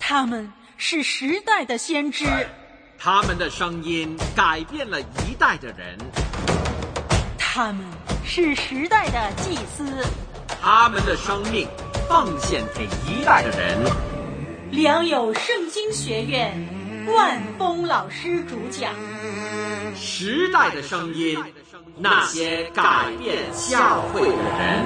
他们是时代的先知， 他们的声音改变了一代的人， 他们是时代的祭司， 他们的生命奉献给一代的人。 良友圣经学院万峰老师主讲， 时代的声音，那些改变教会的人。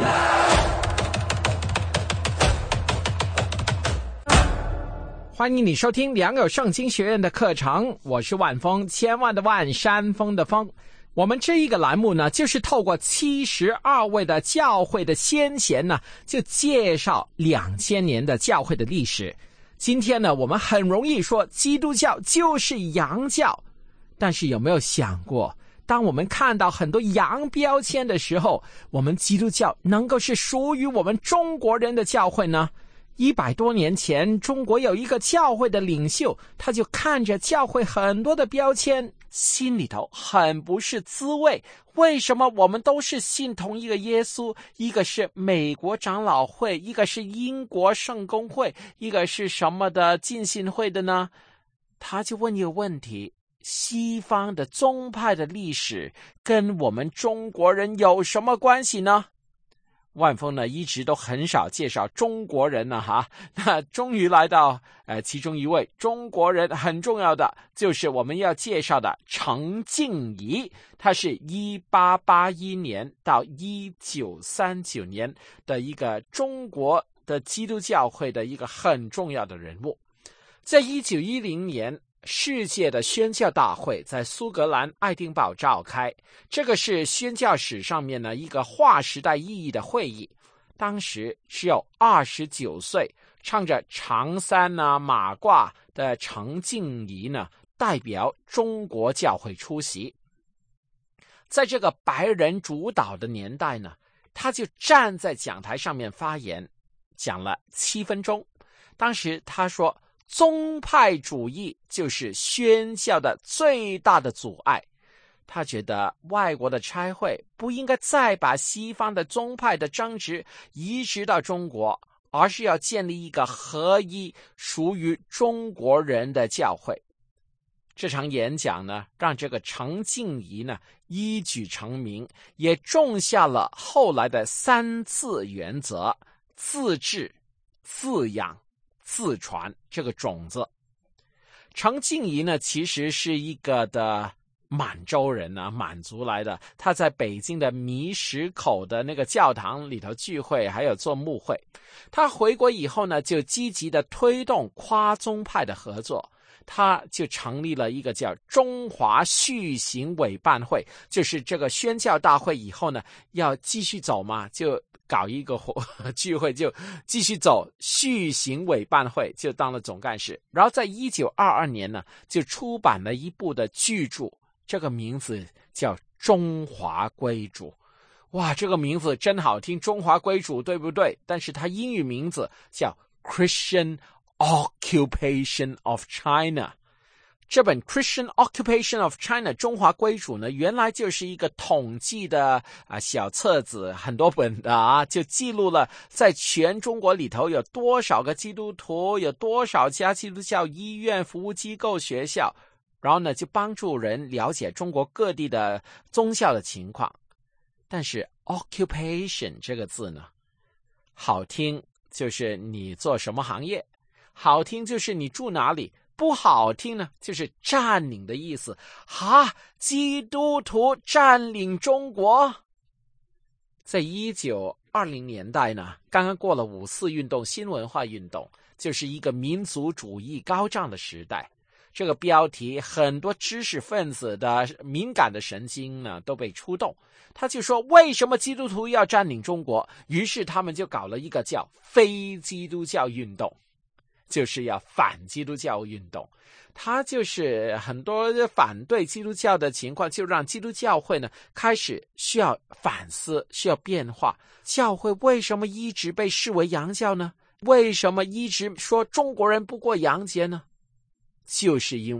欢迎你收听良友圣经学院的课程，我是万峰，千万的万，山峰的峰。我们这一个栏目呢，就是透过72位的教会的先贤呢，就介绍2000年的教会的历史。今天呢，我们很容易说基督教就是洋教，但是有没有想过，当我们看到很多洋标签的时候，我们基督教能够是属于我们中国人的教会呢？100多年前，中国有一个教会的领袖，他就看着教会很多的标签，心里头很不是滋味。为什么我们都是信同一个耶稣，一个是美国长老会，一个是英国圣公会，一个是什么的浸信会的呢？他就问一个问题，西方的宗派的历史跟我们中国人有什么关系呢？万峰呢一直都很少介绍中国人呢那终于来到其中一位中国人，很重要的就是我们要介绍的程敬宜，他是1881年到1939年的一个中国的基督教会的一个很重要的人物。在1910年世界的宣教大会在苏格兰爱丁堡召开，这个是宣教史上面呢一个划时代意义的会议。当时只有29岁，唱着长衫马褂的程敬宜呢代表中国教会出席。在这个白人主导的年代呢，他就站在讲台上面发言，讲了7分钟。当时他说，宗派主义就是宣教的最大的阻碍。他觉得外国的差会不应该再把西方的宗派的争执移植到中国，而是要建立一个合一属于中国人的教会。这场演讲呢，让这个程敬宜呢一举成名，也种下了后来的3自原则：自治、自养、自传这个种子。程敬宜呢其实是一个的满洲人满族来的，他在北京的米石口的那个教堂里头聚会，还有做牧会。他回国以后呢，就积极的推动跨宗派的合作，他就成立了一个叫中华续行委办会，就是这个宣教大会以后呢要继续走嘛，就搞一个聚会，就继续走，续行委办会就当了总干事。然后在1922年呢，就出版了一部的巨著，这个名字叫《中华归主》。哇，这个名字真好听，中华归主，对不对？但是它英语名字叫 Christian Occupation of China。这本 Christian Occupation of China 中华归主呢，原来就是一个统计的小册子，很多本的就记录了在全中国里头有多少个基督徒，有多少家基督教医院、服务机构、学校，然后呢就帮助人了解中国各地的宗教的情况。但是 occupation 这个字呢，好听就是你做什么行业，好听就是你住哪里，不好听呢就是占领的意思。基督徒占领中国。在1920年代呢，刚刚过了5·4运动、新文化运动，就是一个民族主义高涨的时代。这个标题很多知识分子的敏感的神经呢都被触动。他就说，为什么基督徒要占领中国？于是他们就搞了一个叫非基督教运动，就是要反基督教运动。他就是很多反对基督教的情况，就让基督教会呢开始需要反思，需要变化。教会为什么一直被视为洋教呢？为什么一直说中国人不过洋节呢？就是因为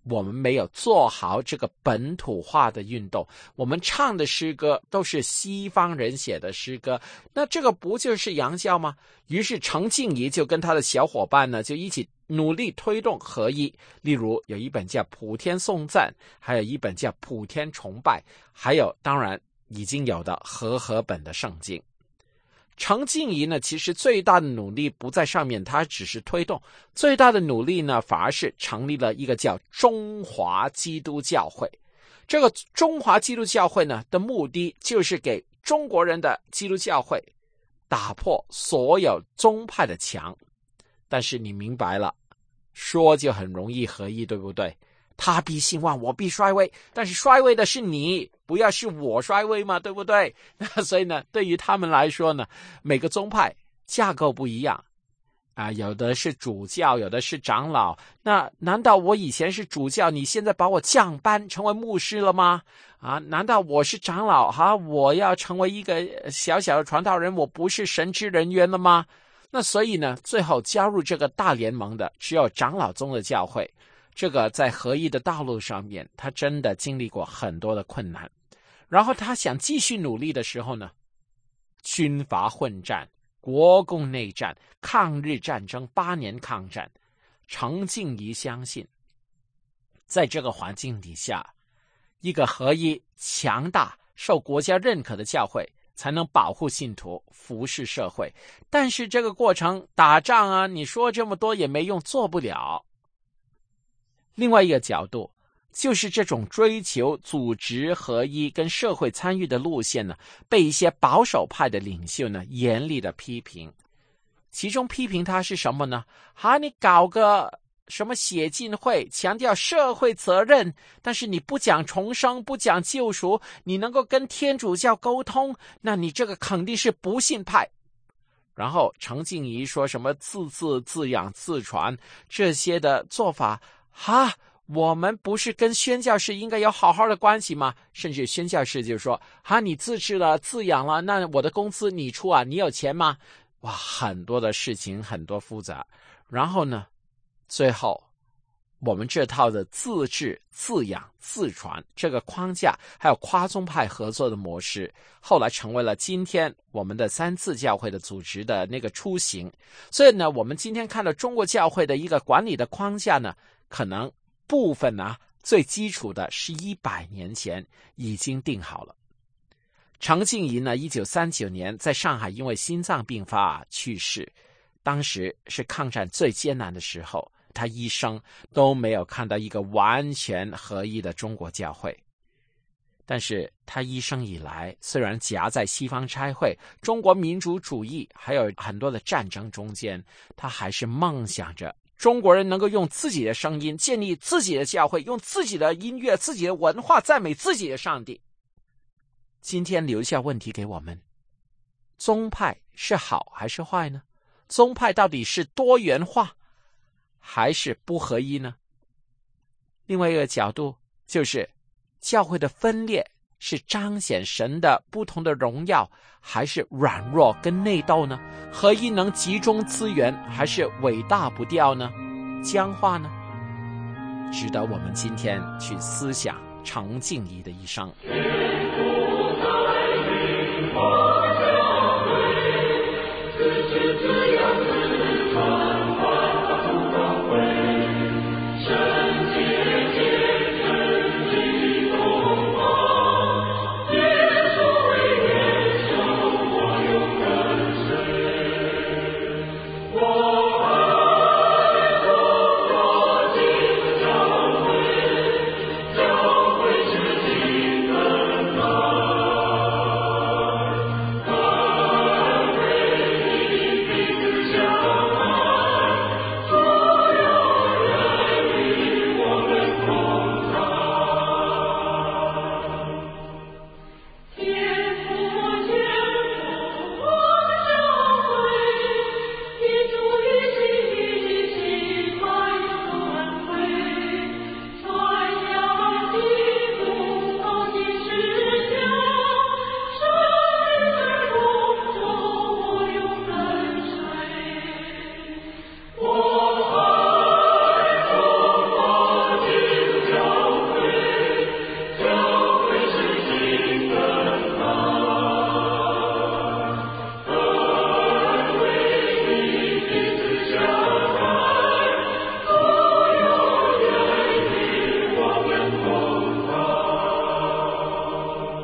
我们没有做好这个本土化的运动，我们唱的诗歌都是西方人写的诗歌，那这个不就是洋教吗？于是程静怡就跟他的小伙伴呢，就一起努力推动合一。例如有一本叫《普天颂赞》，还有一本叫《普天崇拜》，还有当然已经有的和本的圣经。程静怡呢，其实最大的努力不在上面，他只是推动，最大的努力呢，反而是成立了一个叫中华基督教会。这个中华基督教会呢的目的，就是给中国人的基督教会打破所有宗派的墙。但是你明白了，说就很容易合一，对不对？他必兴旺，我必衰微，但是衰微的是你，不要是我衰微嘛，对不对？那所以呢，对于他们来说呢，每个宗派架构不一样有的是主教，有的是长老。那难道我以前是主教，你现在把我降班成为牧师了吗？难道我是长老我要成为一个小小的传道人，我不是神职人员了吗？那所以呢，最后加入这个大联盟的只有长老宗的教会。这个在合一的道路上面，他真的经历过很多的困难。然后他想继续努力的时候呢，军阀混战、国共内战、抗日战争8年抗战，程静怡相信，在这个环境底下，一个合一、强大、受国家认可的教会才能保护信徒、服侍社会。但是这个过程打仗你说这么多也没用，做不了。另外一个角度，就是这种追求组织合一跟社会参与的路线呢，被一些保守派的领袖呢严厉的批评。其中批评他是什么呢？你搞个什么写进会，强调社会责任，但是你不讲重生，不讲救赎，你能够跟天主教沟通，那你这个肯定是不信派。然后程静怡说什么自治、自养、自传这些的做法我们不是跟宣教士应该有好好的关系吗？甚至宣教士就说你自治了、自养了，那我的工资你出你有钱吗？很多的事情，很多复杂。然后呢，最后我们这套的自治、自养、自传这个框架，还有跨宗派合作的模式，后来成为了今天我们的三自教会的组织的那个雏形。所以呢，我们今天看到中国教会的一个管理的框架呢，可能部分最基础的是100年前已经定好了。程静怡呢，1939年在上海因为心脏病发去世，当时是抗战最艰难的时候，他一生都没有看到一个完全合一的中国教会。但是他一生以来，虽然夹在西方差会、中国民主主义还有很多的战争中间，他还是梦想着中国人能够用自己的声音建立自己的教会，用自己的音乐、自己的文化赞美自己的上帝。今天留下问题给我们，宗派是好还是坏呢？宗派到底是多元化还是不合一呢？另外一个角度就是教会的分裂是彰显神的不同的荣耀，还是软弱跟内斗呢？合一能集中资源，还是尾大不掉呢？僵化呢？值得我们今天去思想程静怡的一生。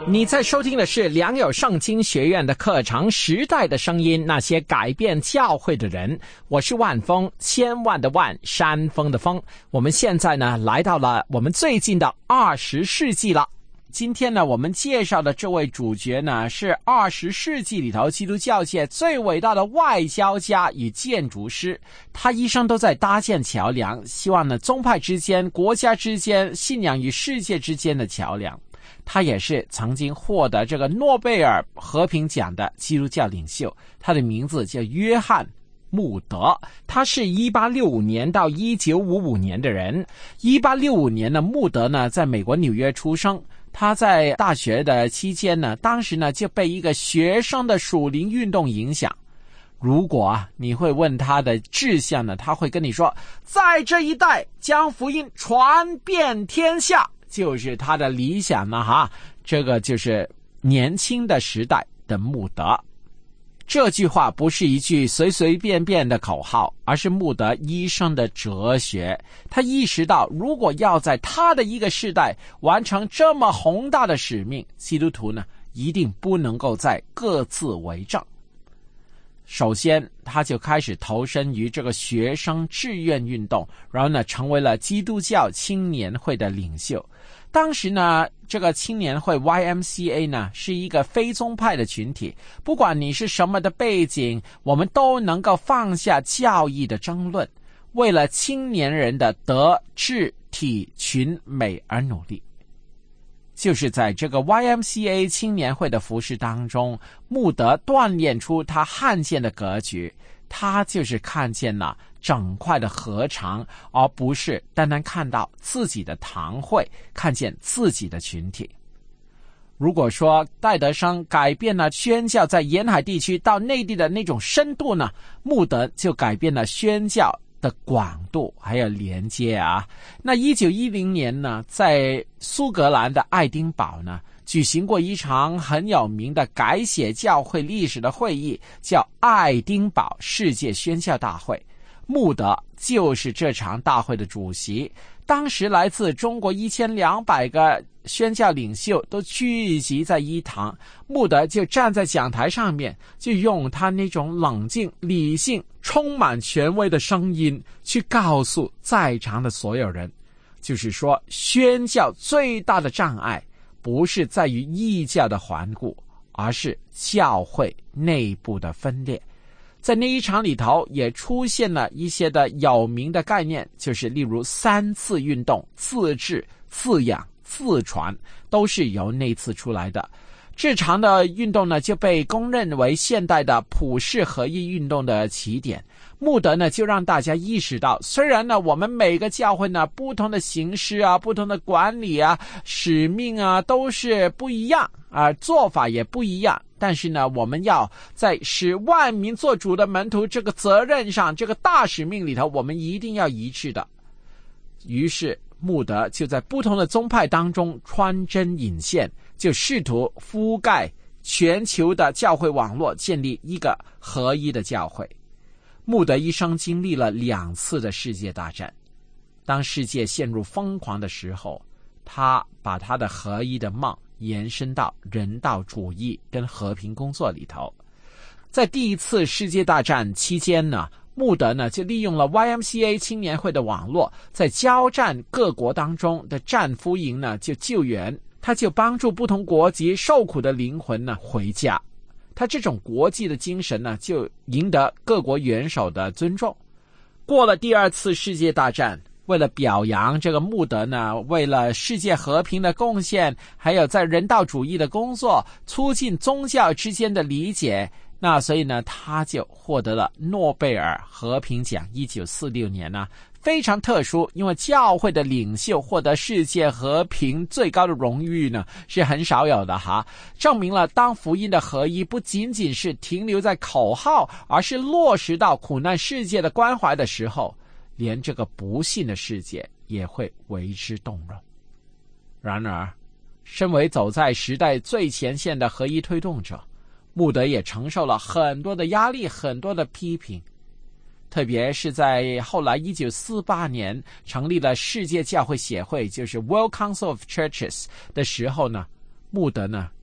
你在收听的是良友圣经学院的课程《时代的声音》，那些改变教会的人。我是万峰，千万的万，山峰的峰。我们现在呢，来到了我们最近的20世纪了。今天呢，我们介绍的这位主角呢，是20世纪里头基督教界最伟大的外交家与建筑师。他一生都在搭建桥梁，希望呢，宗派之间、国家之间、信仰与世界之间的桥梁。他也是曾经获得这个诺贝尔和平奖的基督教领袖，他的名字叫约翰·穆德。他是1865年到1955年的人。1865年呢，穆德呢在美国纽约出生。他在大学的期间呢，当时呢就被一个学生的属灵运动影响。如果你会问他的志向呢，他会跟你说，在这一代将福音传遍天下，就是他的理想呢哈。这个就是年轻的时代的穆德。这句话不是一句随随便便的口号，而是穆德一生的哲学。他意识到，如果要在他的一个世代完成这么宏大的使命，基督徒呢一定不能够再各自为政。首先他就开始投身于这个学生志愿运动，然后呢成为了基督教青年会的领袖。当时呢，这个青年会 YMCA 呢是一个非宗派的群体，不管你是什么的背景，我们都能够放下教义的争论，为了青年人的德智体群美而努力。就是在这个 YMCA 青年会的服事当中，穆德锻炼出他看见的格局。他就是看见了整块的合场，而不是单单看到自己的堂会，看见自己的群体。如果说戴德生改变了宣教在沿海地区到内地的那种深度呢，穆德就改变了宣教的广度还有连接啊。那1910年呢，在苏格兰的爱丁堡呢，举行过一场很有名的改写教会历史的会议，叫爱丁堡世界宣教大会。穆德就是这场大会的主席。当时来自中国1200个宣教领袖都聚集在一堂，穆德就站在讲台上面，就用他那种冷静、理性、充满权威的声音去告诉在场的所有人，就是说宣教最大的障碍不是在于异教的顽固，而是教会内部的分裂。在那一场里头也出现了一些的有名的概念，就是例如3次运动、自治、自养、自传，都是由那次出来的。这场的运动呢，就被公认为现代的普世合一运动的起点。穆德呢，就让大家意识到，虽然呢，我们每个教会呢，不同的形式啊，不同的管理啊，使命啊，都是不一样啊，做法也不一样，但是呢，我们要在使万民做主的门徒这个责任上，这个大使命里头，我们一定要一致的。于是穆德就在不同的宗派当中穿针引线，就试图覆盖全球的教会网络，建立一个合一的教会。穆德一生经历了2次的世界大战。当世界陷入疯狂的时候，他把他的合一的梦延伸到人道主义跟和平工作里头。在第1次世界大战期间呢，穆德呢就利用了 YMCA 青年会的网络，在交战各国当中的战俘营呢就救援，他就帮助不同国籍受苦的灵魂呢回家。他这种国际的精神呢，就赢得各国元首的尊重。过了第2次世界大战，为了表扬这个穆德呢，为了世界和平的贡献，还有在人道主义的工作，促进宗教之间的理解，那所以呢，他就获得了诺贝尔和平奖。1946年呢，非常特殊，因为教会的领袖获得世界和平最高的荣誉呢，是很少有的哈。证明了当福音的合一不仅仅是停留在口号，而是落实到苦难世界的关怀的时候，连这个不信的世界也会为之动容。然而，身为走在时代最前线的合一推动者，穆德也承受了很多的压力，很多的批评。特别是在后来1948年成立了世界教会协会，就是 World Council of Churches 的时候呢，穆德呢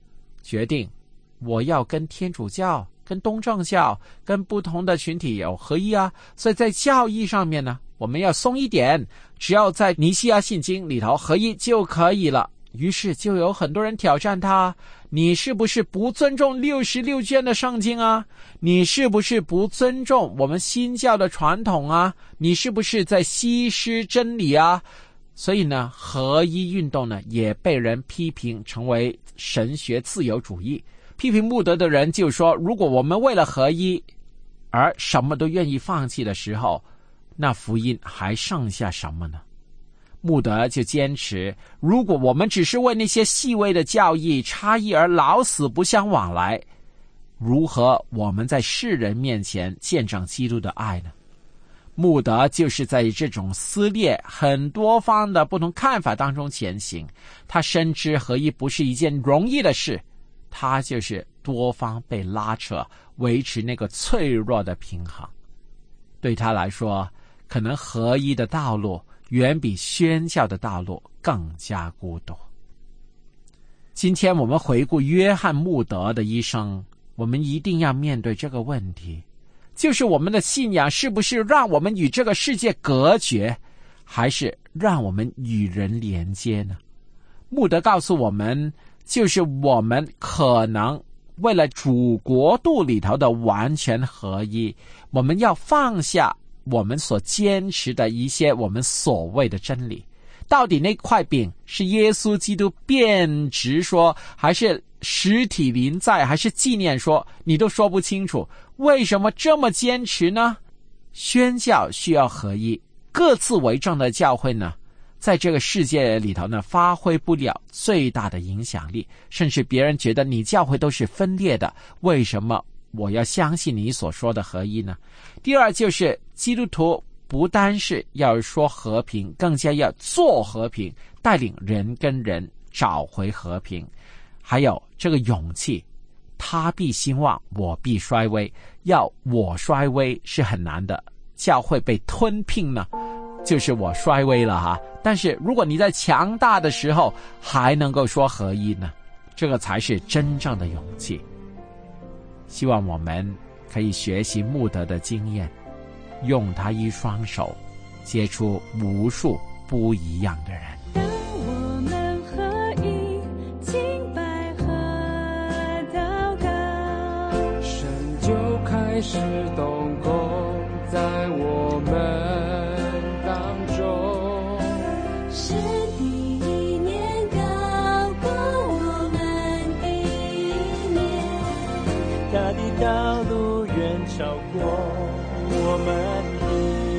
决定我要跟天主教、跟东正教、跟不同的群体有合一啊，所以在教义上面呢，我们要松一点，只要在尼西亚信经里头合一就可以了。于是就有很多人挑战他，你是不是不尊重66卷的圣经啊？你是不是不尊重我们新教的传统啊？你是不是在稀释真理啊？所以呢，合一运动呢也被人批评成为神学自由主义。批评穆德的人就说，如果我们为了合一而什么都愿意放弃的时候，那福音还剩下什么呢？穆德就坚持，如果我们只是为那些细微的教义差异而老死不相往来，如何我们在世人面前见证基督的爱呢？穆德就是在这种撕裂很多方的不同看法当中前行，他深知合一不是一件容易的事，他就是多方被拉扯，维持那个脆弱的平衡。对他来说，可能合一的道路远比宣教的道路更加孤独。今天我们回顾约翰穆德的一生，我们一定要面对这个问题，就是我们的信仰是不是让我们与这个世界隔绝，还是让我们与人连接呢？穆德告诉我们，就是我们可能为了主国度里头的完全合一，我们要放下我们所坚持的一些我们所谓的真理。到底那块饼是耶稣基督变质说，还是实体临在，还是纪念说，你都说不清楚，为什么这么坚持呢？宣教需要合一，各自为政的教会呢，在这个世界里头呢，发挥不了最大的影响力，甚至别人觉得你教会都是分裂的，为什么我要相信你所说的合一呢？第二，就是基督徒不单是要说和平，更加要做和平，带领人跟人找回和平。还有这个勇气，他必兴旺，我必衰微，要我衰微是很难的，教会被吞并呢，就是我衰微了哈。但是如果你在强大的时候还能够说合一呢，这个才是真正的勇气。希望我们可以学习穆德的经验，用他一双手接触无数不一样的人。 当我们合一，敬拜和祷告， 神就开始动工在我们当中。 神的意念高过我们的意念， 他的道路远超过我们的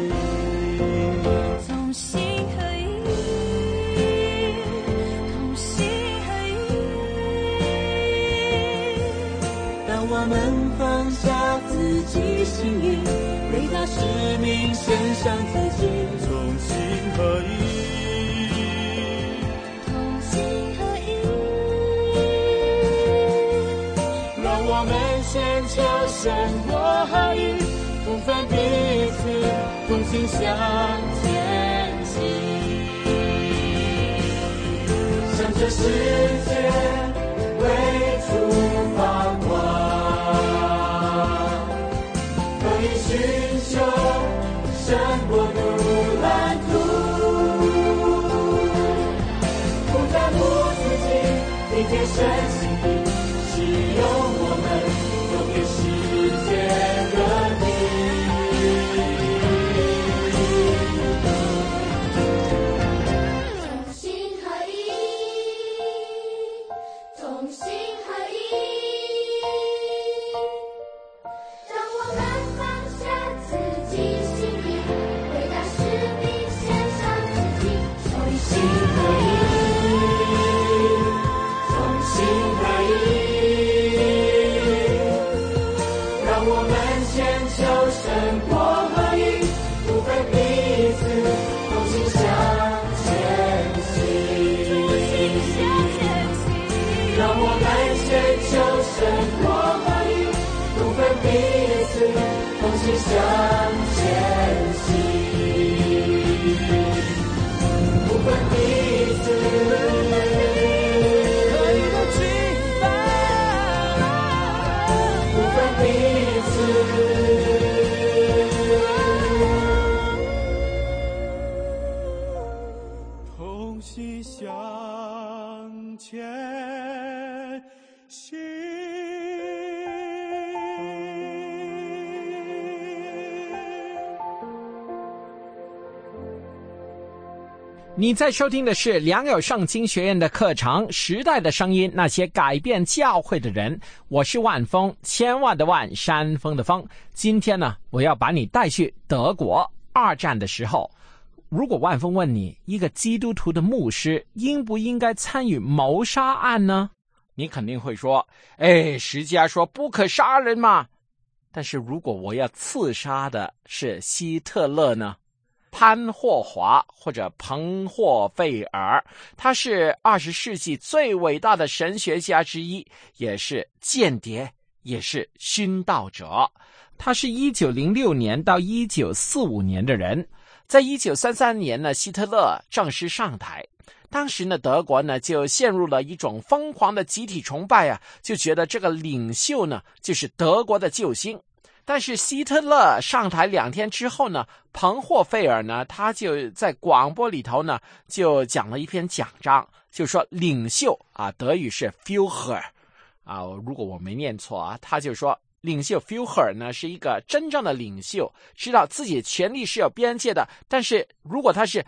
同心合一，同心合一。 当我们放下自己心意，为他使命献上自己，同心合一， 同心合一。 让我们先求神国合一，不分彼此，同心向前行。向这世界为主发光，可以寻求神国度蓝图，不占不自己，理解神心意，使用我们走遍世界各地。 同心合一，同心合一。让我们放下自己心意，为他使命献上自己，同心合一， 同心合起向前行。 你在收听的是良友圣经学院的课程《时代的声音》，那些改变教会的人。我是万峰，千万的万，山峰的峰。今天呢，我要把你带去德国二战的时候。如果万峰问你，一个基督徒的牧师应不应该参与谋杀案呢？你肯定会说，十家说不可杀人嘛。但是如果我要刺杀的是希特勒呢？潘霍华或者彭霍费尔，他是20世纪最伟大的神学家之一，也是间谍，也是殉道者。他是1906年到1945年的人。在1933年呢，希特勒正式上台。当时呢，德国呢就陷入了一种疯狂的集体崇拜啊，就觉得这个领袖呢就是德国的救星。但是希特勒上台2天之后呢，彭霍费尔呢，他就在广播里头呢，就讲了一篇讲章，就说领袖啊，德语是 Führer 啊，如果我没念错啊，他就说领袖 Führer 呢是一个真正的领袖，知道自己的权力是有边界的，但是如果他是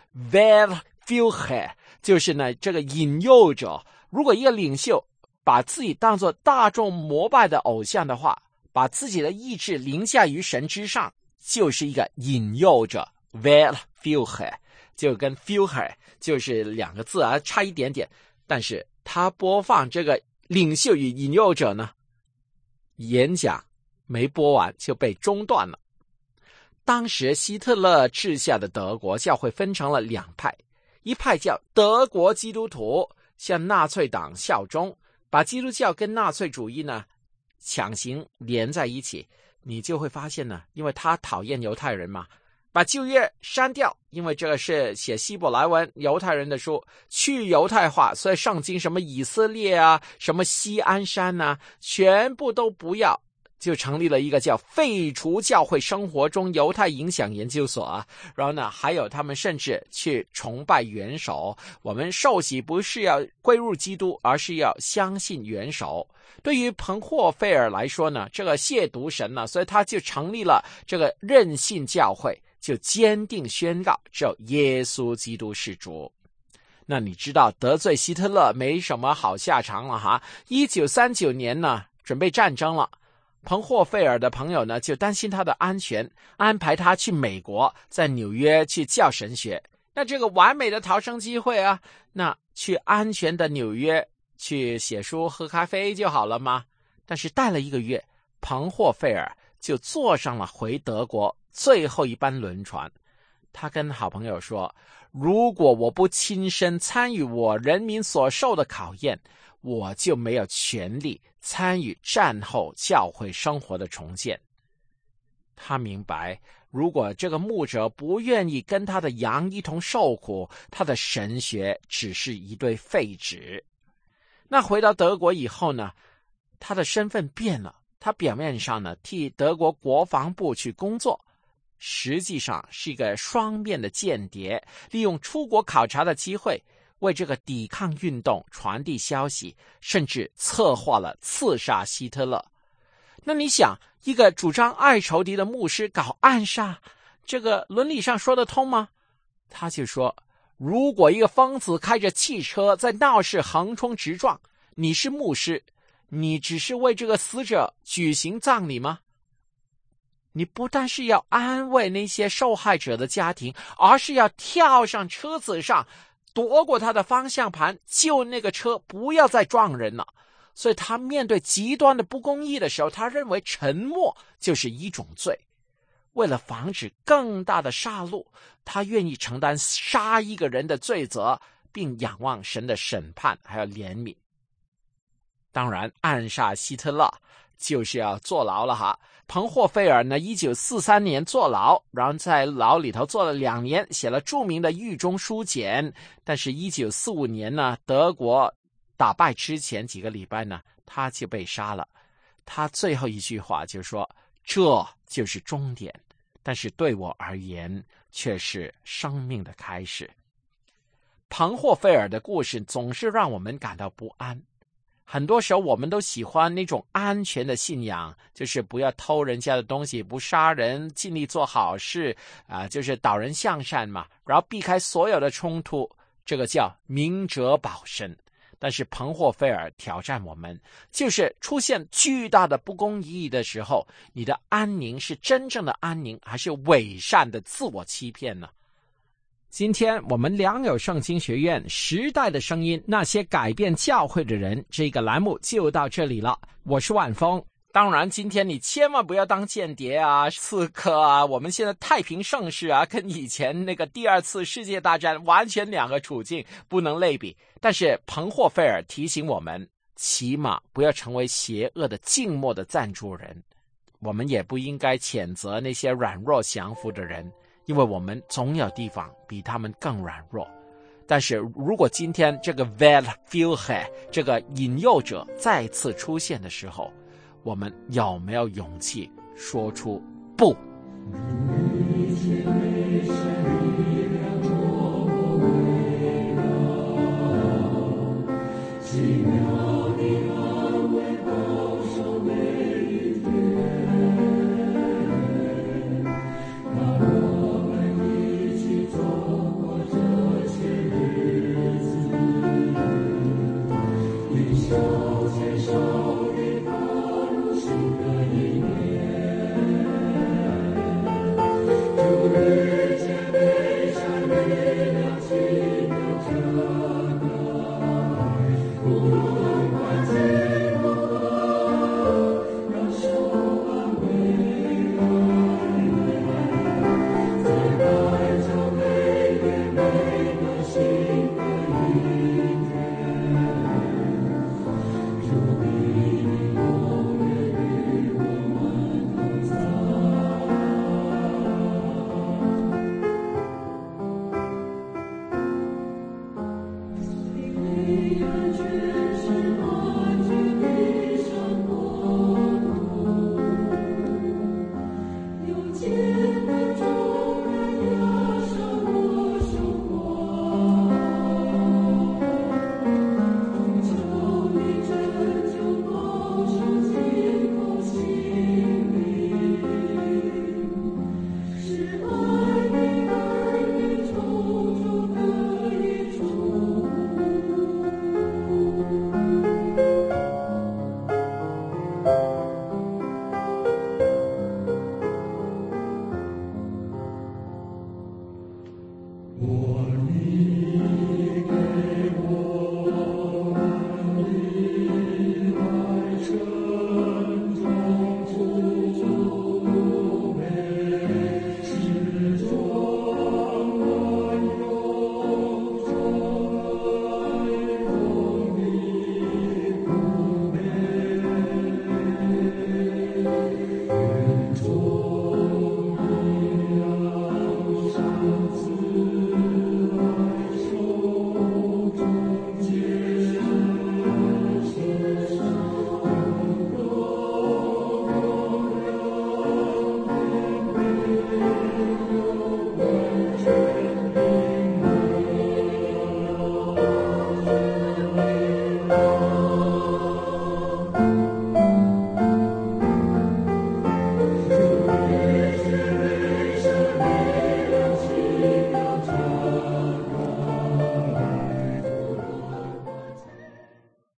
Wählführer， 就是呢这个引诱者，如果一个领袖把自己当作大众膜拜的偶像的话，把自己的意志凌驾于神之上，就是一个引诱者 Wählführer， 就跟 Führer 就是2个字啊，差一点点。但是他播放这个领袖与引诱者呢，演讲没播完就被中断了。当时希特勒治下的德国教会分成了2派，一派叫德国基督徒，向纳粹党效忠，把基督教跟纳粹主义呢强行连在一起。你就会发现呢，因为他讨厌犹太人嘛，把旧约删掉，因为这个是写希伯来文犹太人的书，去犹太化，所以圣经什么以色列啊，什么锡安山啊，全部都不要，就成立了一个叫废除教会生活中犹太影响研究所啊。然后呢，还有他们甚至去崇拜元首，我们受洗不是要归入基督，而是要相信元首。对于彭霍费尔来说呢，这个亵渎神呢，所以他就成立了这个任信教会，就坚定宣告只有耶稣基督是主。那你知道得罪希特勒没什么好下场了哈。1939年呢，准备战争了，彭霍费尔的朋友呢就担心他的安全，安排他去美国，在纽约去教神学。那这个完美的逃生机会啊，那去安全的纽约去写书喝咖啡就好了吗？但是待了1个月，彭霍费尔就坐上了回德国最后一班轮船。他跟好朋友说，如果我不亲身参与我人民所受的考验，我就没有权利参与战后教会生活的重建。他明白，如果这个牧者不愿意跟他的羊一同受苦，他的神学只是一堆废纸。那回到德国以后呢，他的身份变了，他表面上呢替德国国防部去工作，实际上是一个双面的间谍，利用出国考察的机会为这个抵抗运动传递消息，甚至策划了刺杀希特勒。那你想，一个主张爱仇敌的牧师搞暗杀，这个伦理上说得通吗？他就说，如果一个疯子开着汽车在闹市横冲直撞，你是牧师，你只是为这个死者举行葬礼吗？你不但是要安慰那些受害者的家庭，而是要跳上车子上，夺过他的方向盘，救那个车不要再撞人了。所以他面对极端的不公义的时候，他认为沉默就是一种罪。为了防止更大的杀戮，他愿意承担杀一个人的罪责，并仰望神的审判还有怜悯。当然，暗杀希特勒就是要坐牢了哈。彭霍费尔呢，1943年坐牢，然后在牢里头坐了2年，写了著名的狱中书简。但是1945年呢，德国打败之前几个礼拜呢，他就被杀了。他最后一句话就说，这就是终点，但是对我而言却是生命的开始。 庞霍菲尔的故事总是让我们感到不安。很多时候我们都喜欢那种安全的信仰，就是不要偷人家的东西，不杀人，尽力做好事就是导人向善嘛，然后避开所有的冲突，这个叫明哲保身。但是庞霍菲尔挑战我们，就是出现巨大的不公义的时候，你的安宁是真正的安宁，还是伪善的自我欺骗呢？今天我们良友圣经学院时代的声音，那些改变教会的人，这个栏目就到这里了。我是万峰。当然今天你千万不要当间谍啊，刺客啊，我们现在太平盛世啊，跟以前那个第二次世界大战完全两个处境，不能类比。但是庞霍菲尔提醒我们，起码不要成为邪恶的静默的赞助人，我们也不应该谴责那些软弱降服的人，因为我们总有地方比他们更软弱。但是如果今天这个 Weltführer 这个引诱者再次出现的时候，我们有没有勇气说出不？